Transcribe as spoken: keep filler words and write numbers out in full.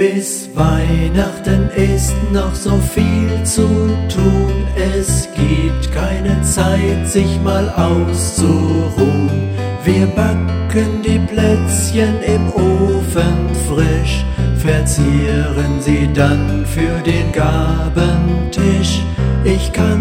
Bis Weihnachten ist noch so viel zu tun. Es gibt keine Zeit, sich mal auszuruhen. Wir backen die Plätzchen im Ofen frisch, verzieren sie dann für den Gabentisch. Ich kann